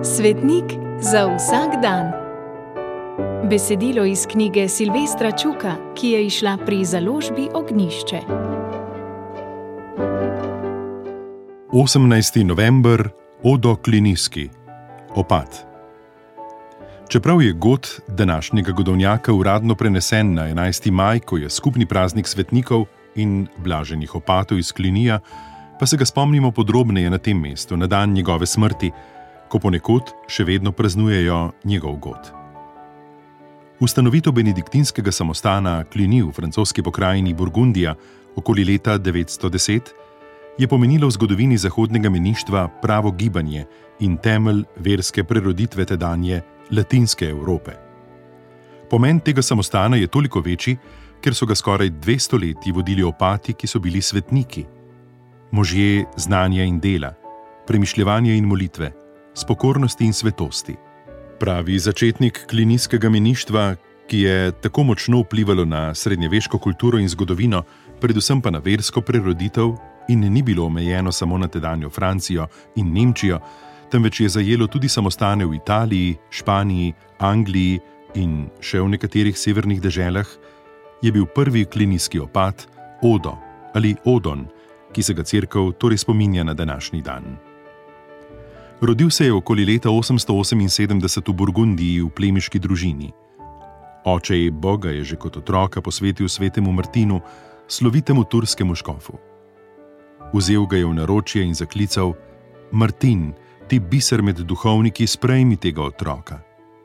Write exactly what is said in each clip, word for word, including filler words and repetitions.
Svetnik za vsak dan. Besedilo iz knjige Silvestra Čuka, ki je izšla pri založbi Ognjišče. osemnajsti november, Odo Kliniski, opad. Čeprav je god današnjega godovnjaka uradno prenesen na enajsti maj, ko je skupni praznik svetnikov in blaženih opatov iz Klinija, pa se ga spomnimo podrobneje na tem mestu, na dan njegove smrti, ko ponekod še vedno praznujejo njegov god. Ustanovitev benediktinskega samostana Cluny v francoski pokrajini Burgundija okoli leta devetsto deset je pomenilo v zgodovini zahodnega meništva pravo gibanje in temelj verske preroditve tedanje latinske Evrope. Pomen tega samostana je toliko večji, ker so ga skoraj dve stoletji vodili opati, ki so bili svetniki. Možje znanja in dela, premišljevanja in molitve, s pokornosti in svetosti. Pravi začetnik klinijskega meništva, ki je tako močno vplivalo na srednjeveško kulturo in zgodovino, predvsem pa na versko preroditev in ni bilo omejeno samo na tedanjo Francijo in Nemčijo, temveč je zajelo tudi samostane v Italiji, Španiji, Angliji in še v nekaterih severnih deželah, je bil prvi klinijski opat Odo ali Odon, ki se ga cerkev torej spominja na današnji dan. Rodil se je okoli leta osemsto oseminsedemdeset v Burgundiji v plemiški družini. Oče Ebbo ga je že kot otroka posvetil svetemu Martinu, slovitemu turskemu škofu. Vzel ga je v naročje in zaklical: Martin, ti biser med duhovniki, sprejmi tega otroka.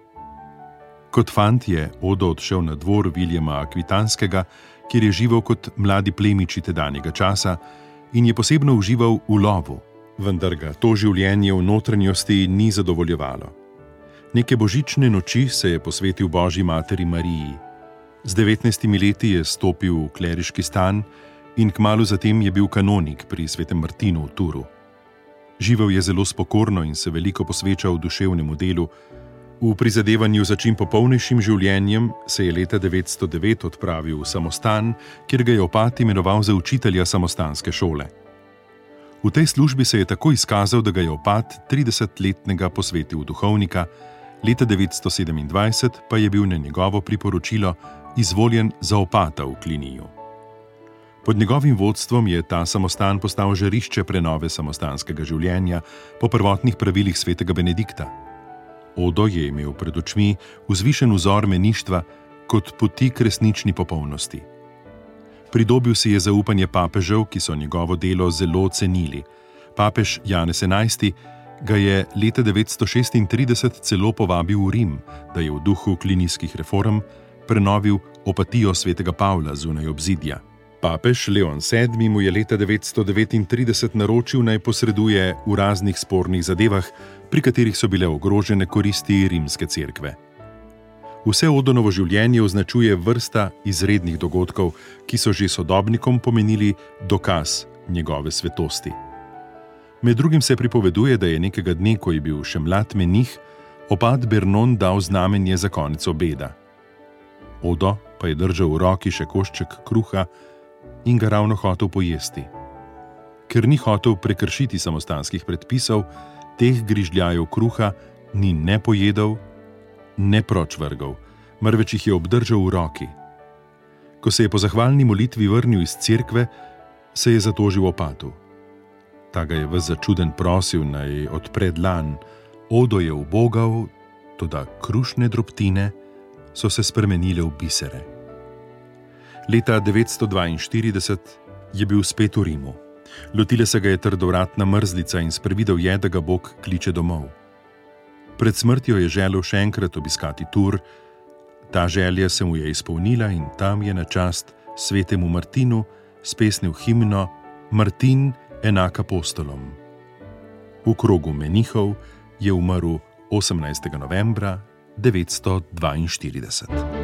Kot fant je Odo odšel na dvor Viljama Akvitanskega, kjer je živel kot mladi plemiči tedanjega časa in je posebno užival v lovu, vendar ga to življenje v notranjosti ni zadovoljevalo. Neke božične noči se je posvetil Božji materi Mariji. Z devetnajstimi leti je stopil v kleriški stan in kmalu zatem je bil kanonik pri svetem Martinu v Turu. Živel je zelo spokorno in se veliko posvečal duševnemu delu. V prizadevanju za čim popolnejšim življenjem se je leta devetsto devet odpravil v samostan, kjer ga je opat imenoval za učitelja samostanske šole. V tej službi se je tako izkazal, da ga je opat tridesetletnega posvetil v duhovnika, leta devetsto sedemindvajset pa je bil na njegovo priporočilo izvoljen za opata v Kliniju. Pod njegovim vodstvom je ta samostan postal žarišče prenove samostanskega življenja po prvotnih pravilih svetega Benedikta. Odo je imel pred očmi vzvišen vzor meništva kot poti k resnični popolnosti. Pridobil si je zaupanje papežev, ki so njegovo delo zelo cenili. Papež Janez enajsti ga je leta devetsto šestintrideset celo povabil v Rim, da je v duhu klinijskih reform prenovil opatijo svetega Pavla zunaj obzidja. Papež Leon sedmi mu je leta devetsto devetintrideset naročil, naj posreduje v raznih spornih zadevah, pri katerih so bile ogrožene koristi rimske cerkve. Vse Odonovo življenje označuje vrsta izrednih dogodkov, ki so že sodobnikom pomenili dokaz njegove svetosti. Med drugim se pripoveduje, da je nekega dne, ko je bil še mlad menih, opat Bernon dal znamenje za konec obeda. Odo pa je držal v roki še košček kruha in ga ravno hotel pojesti. Ker ni hotel prekršiti samostanskih predpisov, teh grižljajev kruha ni ne pojedel, ne proč vrgal, marveč jih je obdržal v roki. Ko se je po zahvalni molitvi vrnil iz cerkve, se je zatožil opatu. Ta ga je ves začuden prosil, naj odpre dlan. Odo je ubogal, toda krušne drobtine so se spremenile v bisere. Leta devetsto dvainštirideset je bil spet v Rimu. Lotila se ga je trdovratna mrzlica in sprevidel je, da ga Bog kliče domov. Pred smrtjo je želel še enkrat obiskati Tur. Ta želja se mu je izpolnila in tam je na čast svetemu Martinu spesnil himno Martin enak apostolom. V krogu menihov je umrl osemnajstega novembra devetsto dvainštirideset.